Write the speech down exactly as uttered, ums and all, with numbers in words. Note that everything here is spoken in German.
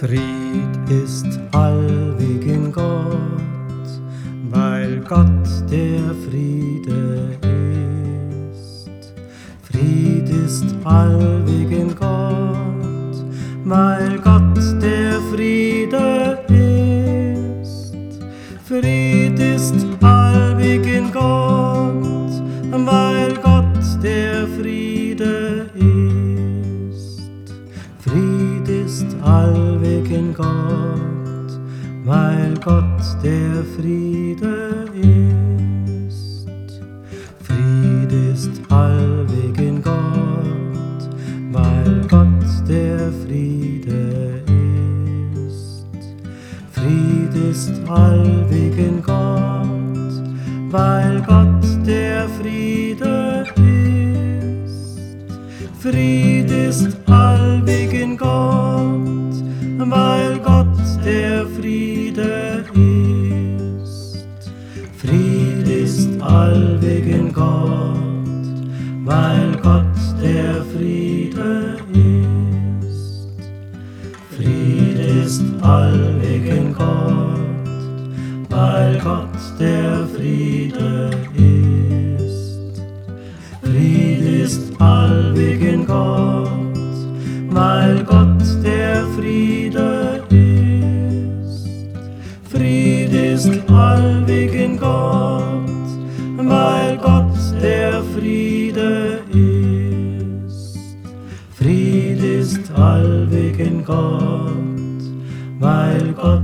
Fried ist allweg in Gott, weil Gott der Friede ist. Fried ist allweg in Gott, weil Gott der Friede ist. Fried ist allweg in Gott, weil Gott der Friede ist. Fried ist allweg in Gott, weil Gott der Friede ist. Fried ist allweg in Gott, weil Gott der Friede ist. Fried ist allweg in Gott, weil Gott der Friede ist. Fried ist allweg in Gott, weil Gott der Friede ist. Fried ist allweg in Gott, weil Gott der Friede ist. Fried ist allweg in Gott, weil Gott der Friede ist. Fried ist allweg in Gott, weil Gott der Friede ist. Fried ist allweg in Gott, weil Gott der Friede ist. Fried ist allweg in Gott, weil Gott